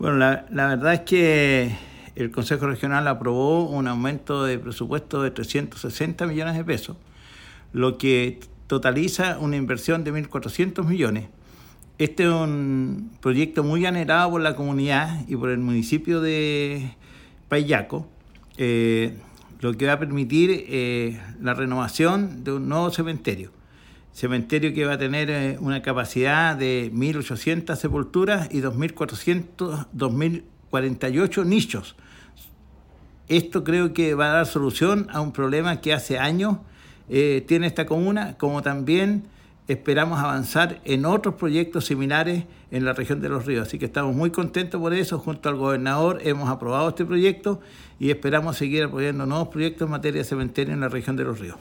Bueno, la verdad es que el Consejo Regional aprobó un aumento de presupuesto de 360 millones de pesos, lo que totaliza una inversión de 1.400 millones. Este es un proyecto muy anhelado por la comunidad y por el municipio de Payaco, lo que va a permitir la renovación de un nuevo cementerio que va a tener una capacidad de 1.800 sepulturas y 2.48 nichos. Esto creo que va a dar solución a un problema que hace años tiene esta comuna, como también esperamos avanzar en otros proyectos similares en la región de Los Ríos. Así que estamos muy contentos por eso. Junto al gobernador hemos aprobado este proyecto y esperamos seguir apoyando nuevos proyectos en materia de cementerio en la región de Los Ríos.